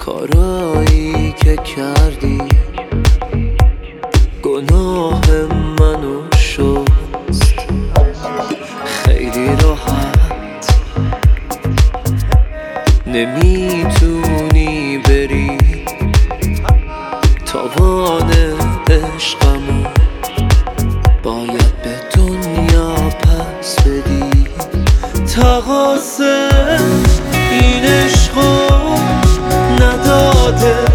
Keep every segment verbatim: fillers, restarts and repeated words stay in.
کارایی که کردی گناه منو شست خیلی راحت نمیتونی بری تاوان عشقمو باید به دنیا پس بدی. تقاصه این عشقو نداده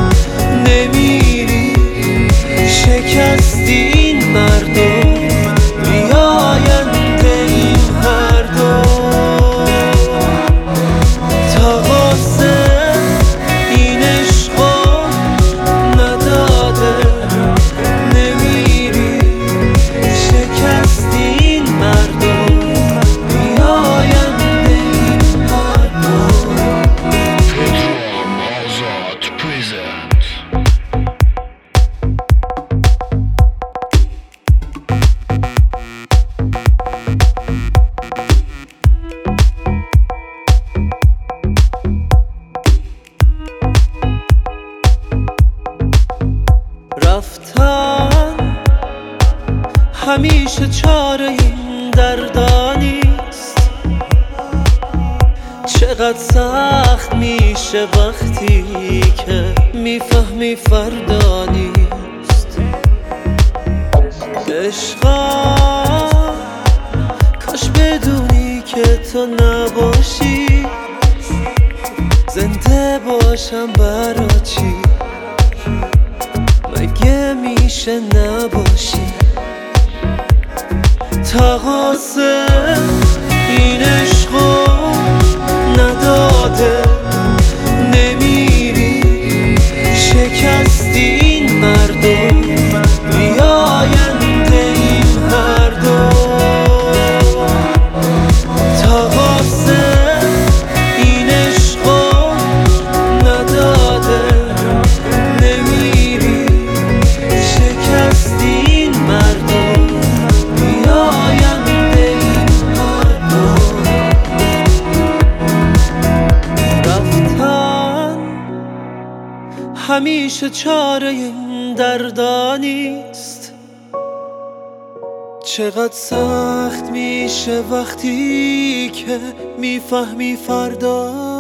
نمیری شکستی این مردم بیاینده این هر دو. تقاصه این عشقو نداده نمیری شکستی این مردم بیاینده این هر دو. رفتن همیشه چاره این دردا نیست. چقدر سخت میشه وقتی که میفهمی فردا نیست. عشقا کاش بدونی که تو نباشی زنده باشم برا چی مگه میشه نباشی. تقاصه این عشقو نداده نمیری شکستی این مردم بیاینده این هر دو. تقاصه این عشقو نداده نمیری شکستی این مردم بیاینده این هر دو. رفتن همیشه چاره این دردا نیست. چقدر سخت میشه وقتی که میفهمی فردا